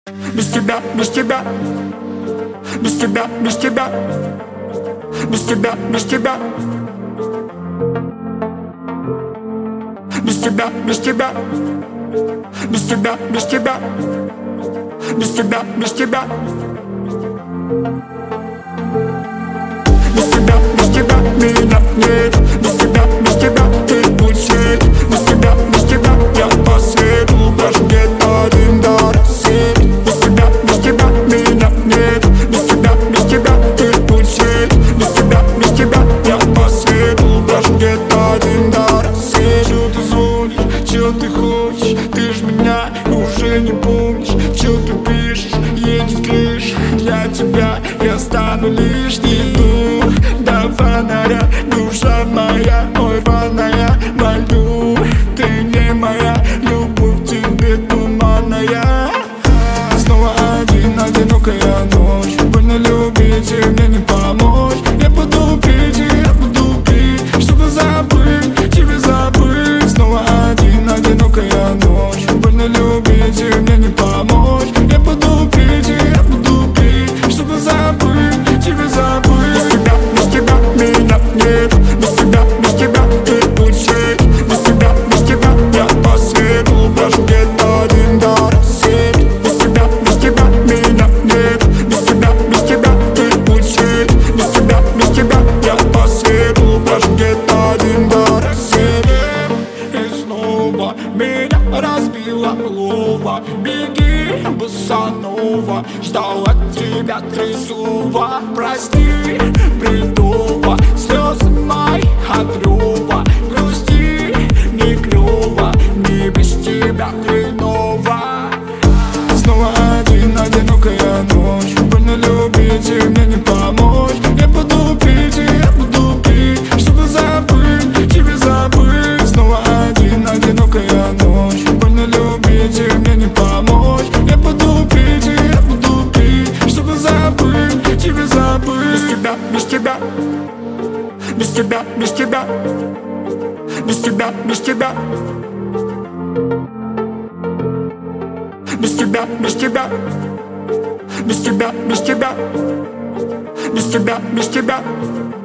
Без тебя, без тебя, без тебя, без тебя, без тебя, без тебя, без тебя, без тебя, без тебя, без тебя, без тебя, без тебя, без тебя, без тебя меня нет, без тебя, без тебя ты будешь, без тебя, без тебя я по свету, даже где-то один до рассвета. Без тебя, без тебя меня нет, без тебя, без тебя ты будешь, без тебя, без тебя я по свету, даже где-то один до рассвета. Чё ты звонишь, чё ты хочешь, ты ж меня уже не помнишь, чё ты пишешь, едет лишь для тебя, я стану лишний дух до фонаря, душа моя, ой, рваная, молю, ты не моя, любовь в тебе туманная. Снова одинокая ночь, больно любить и мне не помочь. Я буду пить, чтобы забыть, тебе забыть. Снова одинокая ночь, больно любить и мне не помочь. Я буду пить, чтобы забыть, тебе забыть. Без тебя меня нет, без тебя ты будешь, без тебя я по свету, даже где-то один до рассвета. Без тебя меня нет, без тебя ты будешь, без тебя я по свету, даже где-то один до рассвета. И снова меня разбила лова, беги, босанова, ждал от тебя трясува. Прости, бредова, слезы мои от рева, грусти не клёво, не без тебя хреново. Снова одинокая ночь, больно любить и мне не помочь. Я буду пить, чтобы забыть, тебе забыть. Снова одинокая ночь, больно любить и мне не помочь. Я буду пить, чтобы забыть, тебе забыть. Без тебя, без тебя, без тебя, без тебя, без тебя, без тебя, без тебя, без тебя, без тебя, без тебя, без тебя, без тебя.